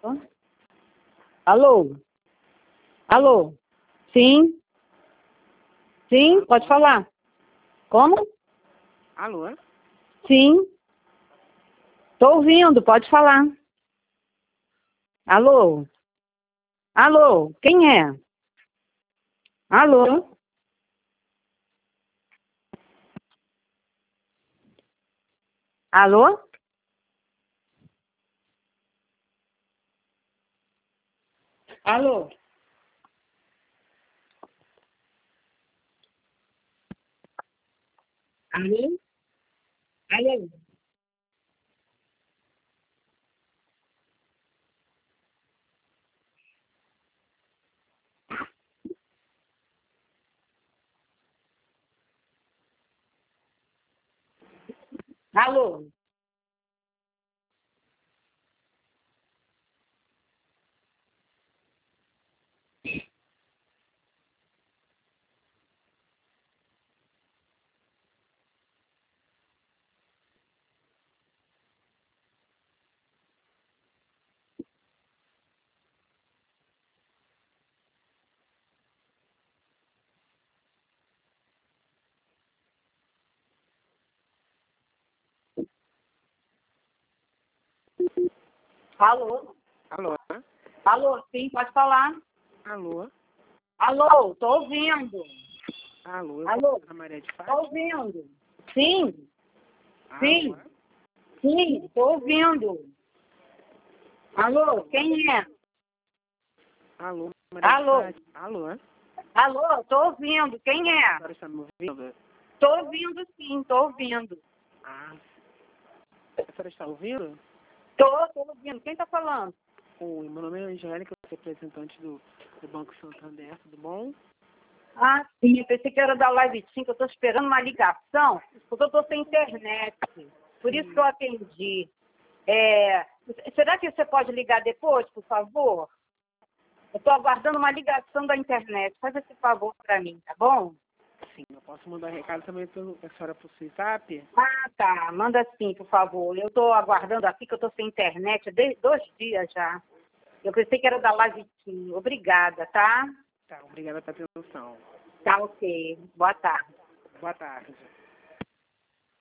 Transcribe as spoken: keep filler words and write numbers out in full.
Alô? Alô? Sim? Sim, pode falar. Como? Alô? Sim. Tô ouvindo, pode falar. Alô? Alô? Quem é? Alô? Alô? Alô? Alô? Alô? Alô? Alô? Alô? Alô? Sim, pode falar. Alô? Alô? Tô ouvindo. Alô? Eu Alô? sou a Maria de Tô Fátima. ouvindo. Sim, sim, Alô? sim, tô ouvindo. Alô? Quem é? Alô? Maria Alô? de Fátima. Alô? Alô? Tô ouvindo. Quem A é? senhora está me ouvindo? Tô ouvindo sim, tô ouvindo. Ah, a senhora está ouvindo? Tô, tô ouvindo. Quem tá falando? Oi, meu nome é Angélica, eu sou representante do, do Banco Santander, tudo bom? Ah, sim, eu pensei que era da Live cinco, eu tô esperando uma ligação, porque eu tô sem internet. Por isso que eu atendi. É, será que você pode ligar depois, por favor? Eu tô aguardando uma ligação da internet. Faz esse favor para mim, tá bom? Sim, eu posso mandar recado também para a senhora por WhatsApp? Ah, tá. Manda sim, por favor. Eu tô aguardando aqui que eu tô sem internet há de- dois dias já. Eu pensei que era da Live cinco. Obrigada, tá? Tá, obrigada pela atenção. Tá, ok. Boa tarde. Boa tarde.